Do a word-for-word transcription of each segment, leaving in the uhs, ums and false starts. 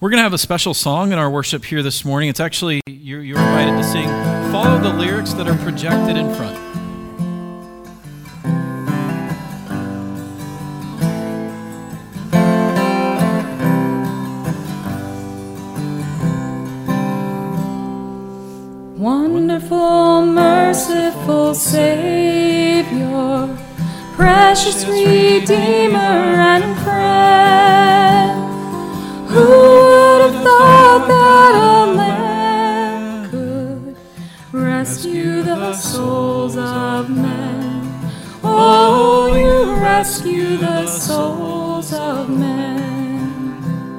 We're going to have a special song in our worship here this morning. It's actually, you're, you're invited to sing. Follow the lyrics that are projected in front. Wonderful, merciful Savior, precious Redeemer and friend, who would have thought that a lamb could rescue the souls of men? Oh, you rescue the souls of men.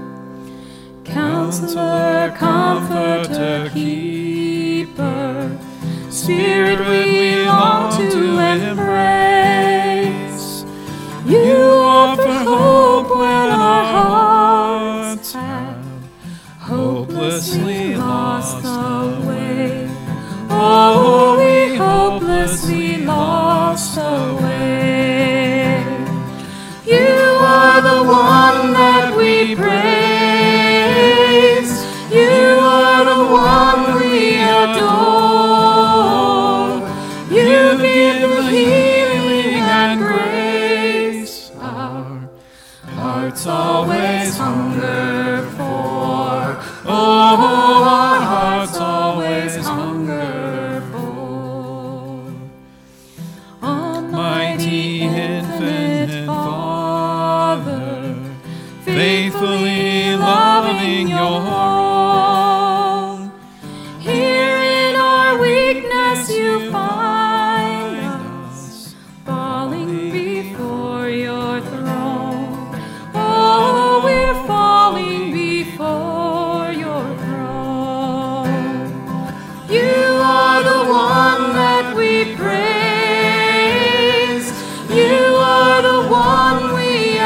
Counselor, Comforter, Keeper, Spirit we long to embrace. You offer hope when our hearts have hopelessly lost the way. Oh, we hopelessly lost the way. You are the one that we praise. You are the one we adore. You give the healing and grace our hearts always hunger for. Oh, our hearts always hunger for. Almighty, infinite Father, faithfully loving your own, here in our weakness you find us, falling before your throne. Oh, we're falling before your throne. You are the one that we praise. You are the one we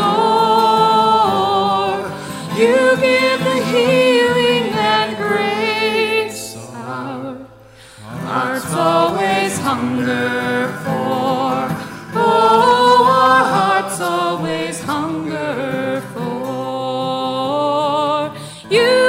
adore. You give the healing and grace our hearts always hunger for. Oh, our hearts always hunger for. You